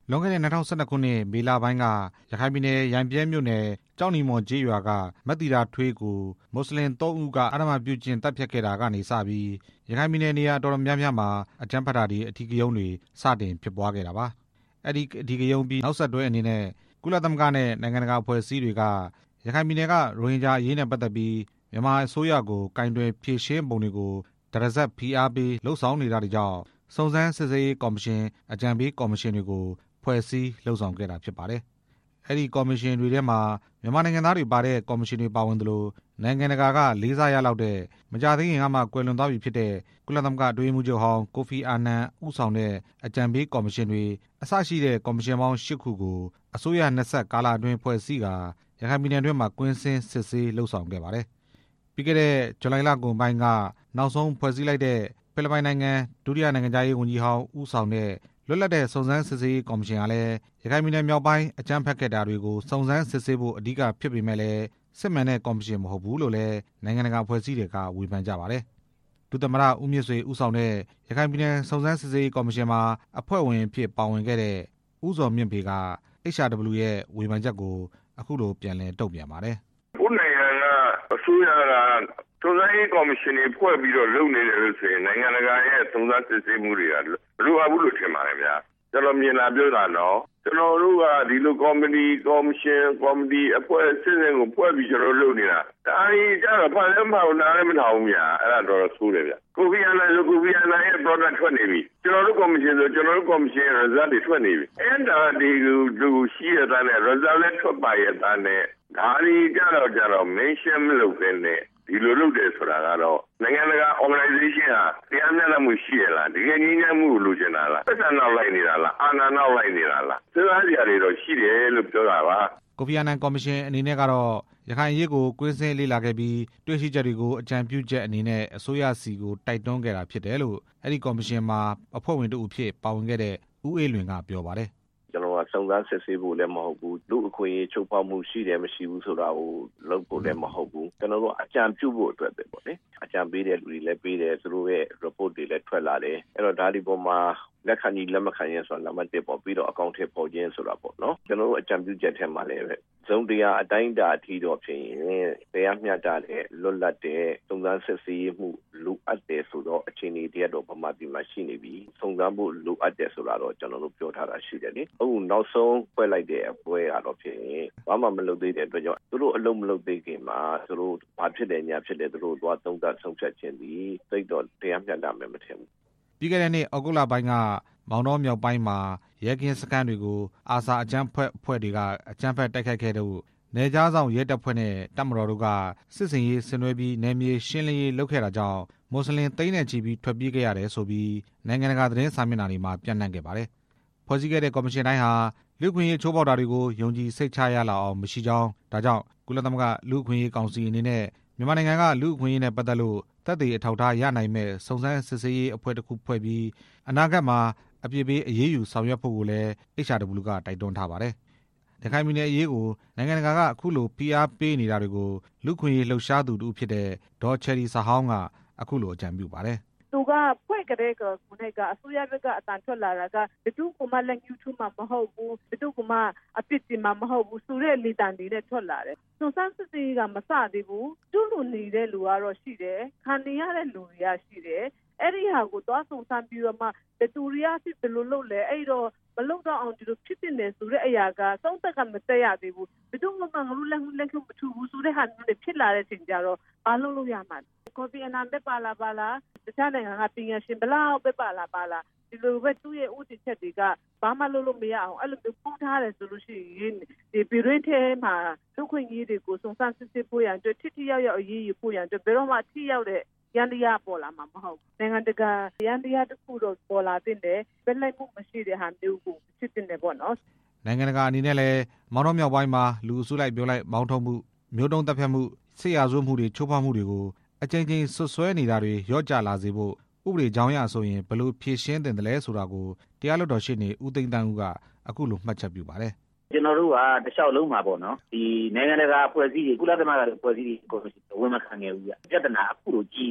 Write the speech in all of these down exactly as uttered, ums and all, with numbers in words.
လွန်ခဲ့တဲ့၂၀၁၂ခုနှစ်မေလပိုင်းကရခိုင်ပြည်နယ်ရမ်းဗြဲမြို့နယ်ကျောက်နီမော်ကျေးရွာကမက်သီတာထွေးကိုမွတ်စလင်သုံးဦးကအဓမ္မပြုကျင့်သတ်ဖြတ်ခဲ့တာကနေစပြီးရခိုင်ပြည်နယ်နေရာတော်တော်များများမှာအကြမ်းဖက်တာတွေအဓိကရုဏ်းတွေစတင်ဖြစ်ပွားခဲ့တာပါအဲ့ဒီအဓိကရုဏ်းပြီးနောက်ဆက်တွဲအနေနဲ့ကုလသမဂ္ဂနဲ့နိုင်ငံတကာအဖွဲ့အစည်းတွေကရခိုင်ပြည်နယ်ကရိုဟင်ဂျာအရေးနဲ့ပတ်သက်ပြီးမြန်မာအစိုးရကိုကင်တွယ်ဖြေရှင်းပုံတွေကိုတရစပ်ဖိအားပေးလှုံ့ဆော်နေတာတွေကြောင့်စုံစမ်းစစ်ဆေးရေးကော်မရှင်အကြံပေးကော်မရှင်တွေကိုဖွဲ့စည်းလှုံ့ဆော်ခဲ့တာဖြစ်ပါတယ်။အဲ့ဒီကော်မရှင်တွေထဲမှာမြန်မာနိုင်ငံသားတွေပါတဲ့ကော်မရှင်တွေပါဝင်သလိုနိုင်ငံတကာကလေးစားရလောက်တဲ့မကြသေးခင်ကမှကွယ်လွန်သွားပြီဖြစ်တဲ့ကုလသမဂ္ဂအတွင်းရေးမှူးချုပ်ဟောင်းကိုဖီအာနန်ဦးဆောင်တဲ့အကြံပေးကော်မရှင်တွေအစရှိတဲ့ကော်မရှင်ပေါင်း၈ခုကိုအစိုးရနှစ်ဆက်ကာလအတွင်းဖွဲ့စည်းကာရခိုင်ပြည်နယ်တွင်းမှာကွင်းဆင်းစစ်ဆေးလှုံ့ဆော်ခဲ့ပါတယ်။ပြီးခဲ့တဲ့ဇူလိုင်လကုန်ပိုင်းကနောက်ဆုံးဖွဲ့စည်းလိုက်တဲ့ဖိလစ်ပိုင်နိုင်ငံဒုတိယနိုင်ငံသားရေးဝန်ကြီးဟောင်းဦးဆောင်တဲ့လွတ်လပ်တဲ့စုံစမ်းစစ်ဆေးရေးကော်မရှင်ကလည်းရခိုင်ပြည်နယ်မြောက်ပိုင်းအကြမ်းဖက်ခဲ့တာတွေကိုစုံစမ်းစစ်ဆေးဖို့အဓိကဖြစ်ပေမဲ့လည်းစစ်မှန်တဲ့ကော်မရှင်မဟုတ်ဘူးလို့လည်းနိုင်ငံတကာအဖွဲ့အစည်းတွေကဝေဖန်ကြပါတယ်။ဒုသမ္မတဦးမြင့်ဆွေဦးဆောင်တဲ့ရခိုင်ပြည်နယ်စုံစမ်းစစ်ဆေးရေးကော်မရှင်မှာအဖွဲ့ဝင်အဖြစ်ပါဝင်ခဲ့တဲ့ဦးဇော်မြင့်ဖေက H R W ရဲ့ဝေဖန်ချက်ကိုအခုလိုပြန်လည်တုံ့ပြန်ပါတယ်။ဦးနိုင်ငံကအစိုးရကစုံစမ်းရေးကော်မရှင်တွေဖွဲ့ပြီးတော့လုပ်နေတယ်လို့ဆိုရင်နိုင်ငံတကာရဲ့စုံစမ်းစစ်ဆေးမှုတွေကလိုအပ်ဘူးလို့ထင်ပါတယ်ဗျာကျွန်တော်မြင်လာပြောတာတော့ကျွန်တော်တို့ကဒီလိုကော်မတီကော်မရှင်ကော်မတီအဖွဲ့အစည်းတွေကိုဖွဲ့ပြီးကျွန်တော်လုပ်နေတာဒါကြီးကျတော့ဖန်လည်းမဟုတ်နားလည်းမထောင်ဘူးဗျာအဲ့ဒါတော့ဆိုးတယ်ဗျာကိုဖီအာနန်ဆိုကိုဖီအာနန်ရဲ့ product ထွက်နေပြီကျွန်တော်တို့ကော်မရှင်ဆိုကျွန်တော်တို့ကော်မရှင်ရဲ့ result တွေထွက်နေပြီအဲ့ဒါဒီလူရှိရတဲ့ result လည်းထွက်ပါရဲ့တဲ့ဒါကြီးကျတော့ကျတော့ mention မလုပ်တဲ့နဲ့ဒီလိုလုပ်တယ်ဆိုတာကတော့နိုင်ငံတကာ organization ဟာတရားမျှတမှုရှိရလားတကယ်ငြိမ်းချမ်းမှုကိုလိုချင်တာလားသက်သာနောက်လိုက်နေတာလားအာဏာနောက်လိုက်နေတာလားစဉ်းစားကြရတွေတော့ရှိတယ်လို့ပြောတာပါကိုဖီအာနန်ကော်မရှင်အနေနဲ့ကတော့ရခိုင်အရေးကိုကွင်းဆင်းလေ့လာခဲ့ပြီးတွေ့ရှိချက်တွေကိုအကြံပြုချက်အနေနဲ့အစိုးရစီကိုတိုက်တွန်းခဲ့တာဖြစ်တယ်လို့အဲ့ဒီကော်မရှင်မှာအဖွဲ့ဝင်တဦးဖြစ်ပါဝင်ခဲ့တဲ့ဦးအေးလွင်ကပြောပါတယ်ကျွန်တော်ကစုံစမ်းစစ်ဆေးဖို့လည်းမဟုတ်ဘူးလူအခွင့်အရေးချုပ်ဖောက်မှုရှိတယ်မရှိဘူးဆိုတာကိုလုပ်ဖို့လည်းမဟုတ်ဘူးကျွန်တော်တို့အကြံပြုဖို့အတွက်ပဲပေါ့လေအကြံပေးတဲ့လူတွေလည်းပေးတယ်သူတို့ရဲ့ report တွေလည်းထွက်လာတယ်အဲ့တော့ဒါဒီပေါ်မှာလက်ခံကြီးလက်မခံရင်ဆိုတာနံပါတ်တစ်ပေါ့ပြီးတော့အကောင့်ထဲပေါ်ခြင်းဆိုတာပေါ့နော်ကျွန်တော်တို့အကြံပြုချက်ထဲမှာလည်းပဲဇုံတရားအတိုင်းအတာအထိတော့ဖြစ်ရင်တရားမျှတတဲ့လွတ်လပ်တဲ့စုံစမ်းစစ်ဆေးမှုလိုအပ်တယ်ဆိုတော့အခြေအနေတည်းတော့ဗမာပြည်မှာရှိနေပြီစုံစမ်းဖို့လိုအပ်တယ်ဆိုတာတော့ကျွန်တော်တို့ပြောထားတာရှိတယ်လေအခုနောက်ဆုံးဖွဲ့လိုက်တဲ့အဖွဲ့ကတော့ဖြစ်ရင်ဘာမှမလုပ်သေးတဲ့အတွက်ကြောင့်သူတို့အလုံးမလုပ်သေးခင်မှာသူတို့ဘာဖြစ်တယ်ညာဖြစ်တယ်သူတို့သွားသုံးသပ်ဆုံးဖြတ်ခြင်းဒီသိတော့တရားမျှတမယ်မထင်ဘူးပြီးခဲ့တဲ့နှစ်အောက်တိုဘာပိုင်းကမောင်တော်မြောက်ပိုင်းမှာရဲကင်းစခန်းတွေကိုအာဆာအကြမ်းဖက်အဖွဲ့တွေကအကြမ်းဖက်တိုက်ခိုက်ခဲ့တဲ့နေကြားဆောင်ရဲတပ်ဖွဲ့နဲ့တပ်မတော်တို့ကစစ်စင်ရေးဆင်နွှဲပြီးနယ်မြေရှင်းလင်းရေးလုပ်ခဲ့တာကြောင့်မွတ်စလင်သိန်းနဲ့ချီပြီးထွက်ပြေးခဲ့ရတယ်ဆိုပြီးနိုင်ငံတကာသတင်းစာမျက်နှာတွေမှာပြန့်နှံ့ခဲ့ပါတယ်။ဖွဲ့စည်းခဲ့တဲ့ကော်မရှင်တိုင်းဟာလူ့အခွင့်အရေးချိုးဖောက်တာတွေကိုယုံကြည်စိတ်ချရလောက်အောင်မရှိကြောင်းဒါကြောင့်ကုလသမဂ္ဂလူ့အခွင့်အရေးကောင်စီအနေနဲ့မြန်မာနိုင်ငံကလူ့အခွင့်အရေးနဲ့ပတ်သက်လို့သက်သေအထောက်အထားရနိုင်မဲ့စုံစမ်းစစ်ဆေးရေးအဖွဲ့တစ်ခုဖွဲ့ပြီးအနာဂတ်မှာအပြစ်ပေးအရေးယူဆောင်ရွက်ဖို့ကိုလည်း H R W ကတိုက်တွန်းထားပါတယ်။ရခိုင်ပြည်နယ်အရေးကိုနိုင်ငံတကာကအခုလိုဖိအားပေးနေတာတွေကိုလူ့ခွင့်ရေးလှုပ်ရှားသူတူဖြစ်တဲ့ဒေါ်ချယ်ရီဆာဟောင်းကအခုလိုအကြံပြုပါတယ်။သူကဖွဲ့ကြတဲ့ကိုနဲ့ကအစိုးရဘက်ကအတန်ထွက်လာတာကဘသူကမှလက်ညှိုးထိုးမှာမဟုတ်ဘူးဘသူကမှအပြစ်တင်မှာမဟုတ်ဘူးဆိုတဲ့လေတံတွေနဲ့ထွက်လာတယ်။စုံစမ်းစစ်ဆေးရေးကမစသေးဘူးသူ့လူနေတဲ့လူကတော့ရှိတယ်ခံနေရတဲ့လူတွေကရှိတယ်အဲ့ဒီဟာကိုသွားစုံစမ်းပြီးတော့မှဘယ်သူတွေကဖြစ်ဘယ်လိုလုပ်လဲအဲ့တော့မလုပ်တော့အောင်ဒီလိုဖြစ်နေဆိုတဲ့အရာကသုံးသက်ကမတက်ရသေးဘူးဘယ်သူမှငါတို့လက်လက်ခုမထူဘူးဆိုတဲ့ဟာမျိုးတွေဖြစ်လာတဲ့အချိန်ကျတော့ဘာလုပ်လို့ရမှာကိုဖီအာနန်ပဲပါလာပါလာတခြားနိုင်ငံကပညာရှင်ဘလောက်ပဲပါလာပါလာဒီလိုပဲသူ့ရဲ့ဥတီချက်တွေကဘာမှလုပ်လို့မရအောင်အဲ့လိုမျိုးပုံထားတယ်ဆိုလို့ရှိရင်ဒီပြည်တွင်းထဲမှာလူခွင့်ရေးတွေကိုစုံစမ်းစစ်ဆေးဖို့ရန်အတွက်ထိထိရောက်ရောက်အရေးယူဖို့ရန်အတွက်ဘယ်တော့မှထိရောက်တဲ့ရန်တရားပေါ်လာမှာမဟုတ်နိုင်ငံတကာရန်တရားတစ်ခုတော့ပေါ်လာတဲ့ဘယ်လိုက်မှုမရှိတဲ့ဟာမျိုးကိုဖြစ်တဲ့ပေါ့နော်နိုင်ငံတကာအနေနဲ့လည်းမောင်တော်မြောက်ပိုင်းမှာလူအစုလိုက်ပြောလိုက်မောင်းထုတ်မှုမျိုးတုံးတပ်ဖြတ်မှုဆေးရဆွမှုတွေချိုးဖောက်မှုတွေကိုအကြိမ်ကြိမ်ဆွဆွဲနေတာတွေရော့ကျလာစေဖို့ဥပဒေကြောင်းရဆိုရင်ဘယ်လိုဖြေရှင်းတင်တယ်လဲဆိုတာကိုတရားလွှတ်တော်ရှေ့နေဦးသိန်းတန်းဦးကအခုလိုမှတ်ချက်ပြုပါတယ်ကျွန်တော်တို့ကတခြားလုံးမှာပေါ့နော်ဒီနိုင်ငံတကာအဖွဲ့အစည်းတွေကုလသမဂ္ဂအဖွဲ့အစည်းတွေကိုဝင်မခံခဲ့ဘူးပြပြဿနာအခုလိုကြီးတာ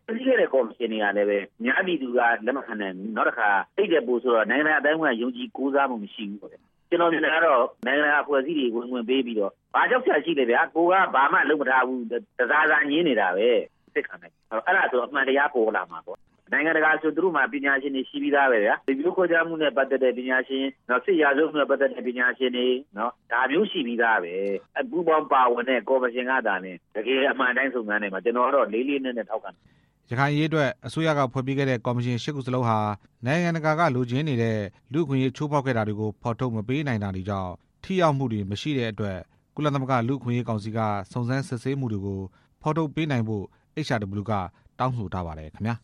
ဒီကနေ့ကော်မရှင်တွေကလည်းပဲများပြည်သူကလက်မခံနိုင်ဘူးနောက်တစ်ခါသိတဲ့ပို့ဆိုတော့နိုင်ငံအတိုင်းကယုံကြည်ကိုးစားမှုမရှိဘူးပေါ့ကျွန်တော်မြင်တာကတော့နိုင်ငံအဖွဲ့အစည်းတွေဝင်ဝင်ပေးပြီးတော့ဘာကြောက်ချရှိလဲဗျာကိုကဘာမှလုပ်မထားဘူးတစားစားညင်းနေတာပဲသိခံတယ်အဲ့ဒါဆိုအမှန်တရားပေါ်လာမှာပေါ့နိုင်ငံတကာဆိုသူတို့မှပညာရှင်တွေရှိပြီးသားပဲဗျာဒီမျိုးခေါ်ကြမှုနဲ့ပတ်သက်တဲ့ပညာရှင်နော်စစ်ရာဇဝတ်နဲ့ပတ်သက်တဲ့ပညာရှင်တွေနော်ဒါမျိုးရှိပြီးသားပဲအပူပေါင်းပါဝင်တဲ့ကော်မရှင်ကသာနဲ့တကယ်အမှန်တိုင်းစုံစမ်းနေမှာကျွန်တော်ကတော့လေးလေးနက်နက်ထောက်ခံရခိုင်ရေးအတွက်အစိုးရကဖွဲ့ပေးခဲ့တဲ့ကော်မရှင်ရှစ်ခုစလုံးဟာနိုင်ငံတကာကလိုချင်နေတဲ့လူ့အခွင့်အရေးချိုးဖောက်ခဲ့တာတွေကိုဖော်ထုတ်မပေးနိုင်တာတွေကြောင့်ထိရောက်မှုတွေမရှိတဲ့အတွက်ကုလသမဂ္ဂလူ့အခွင့်အရေးကောင်စီကစုံစမ်းစစ်ဆေးမှုတွေကိုဖော်ထုတ်ပေးနိုင်ဖို့ H R W ကတောင်းဆိုထားပါတယ်ခင်ဗျာ